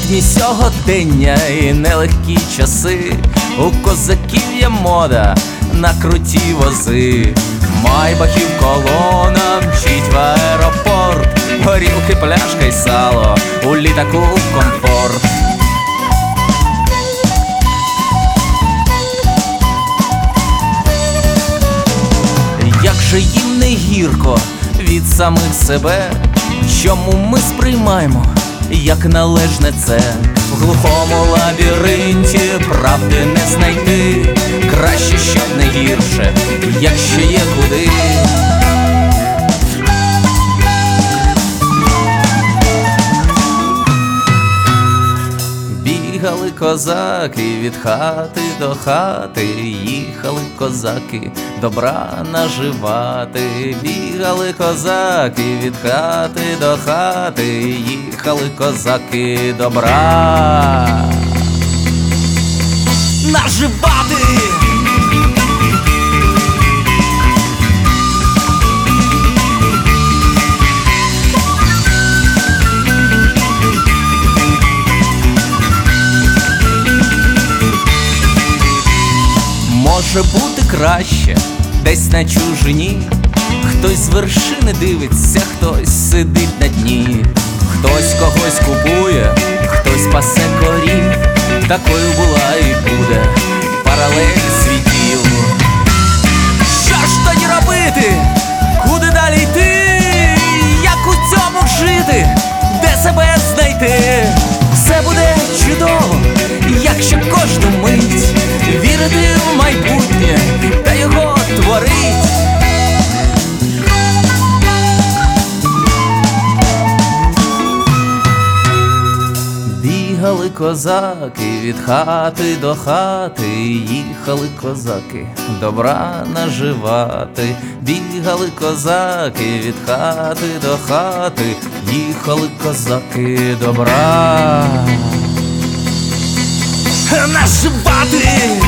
Скрутні сьогодення і нелегкі часи. У козаків є мода на круті вози. Майбахів колона мчить в аеропорт. Горілки, пляшка й сало, у літаку комфорт. Як же їм не гірко від самих себе, чому ми сприймаємо як належне це? В глухому лабіринті правди не знайти. Краще, щоб не гірше, якщо є куди. Бігали козаки від хати до хати, їхали козаки добра наживати. Бігали козаки від хати до хати, їхали козаки добра наживати. Може бути краще десь на чужині. Хтось з вершини дивиться, хтось сидить на дні. Хтось когось купує, хтось пасе корів. Такою була і буде паралель світів. Що ж тоді робити? Куди далі йти? Як у цьому жити? Де себе знайти? Все буде чудово, якщо кожну мить вірити в майбутнє та його творить. Бігали козаки від хати до хати, їхали козаки добра наживати. Бігали козаки від хати до хати, їхали козаки добра наживати.